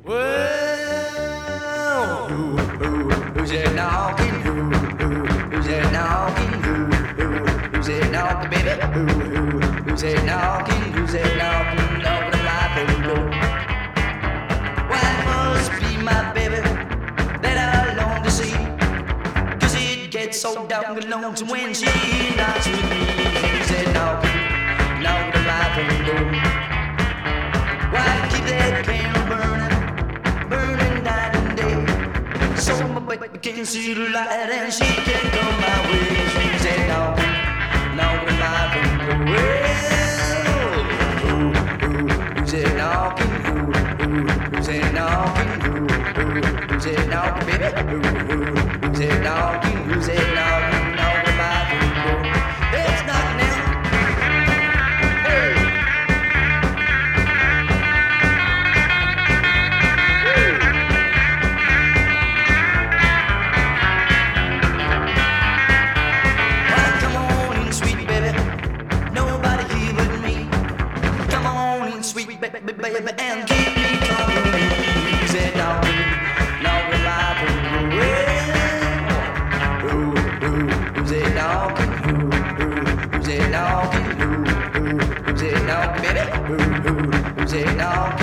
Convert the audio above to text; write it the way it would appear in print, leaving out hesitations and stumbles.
Well, who's that knocking? Who's that knocking? Who's that knocking, baby? Who's that knocking? Who's that knocking? Knocking on my door. Why it must be my baby that I long to see, 'cause it gets so dark and lonesome when she knocks with me. Who's that knocking? Knocking on my door. Why keep that candle burning? Burning night and day, so my baby can see the light and she can come my way. She's that knocking, knocking my window. Well, who's that knocking? Who's that knocking? Who's that knocking, baby? Who's that knocking? Who's that knocking? Knocking my window. It's knocking now. Baby, and keep me company. Who's that knocking, knocking my door? Who's that knocking? Who's that knocking? Who's that knocking, baby? Who's that knocking?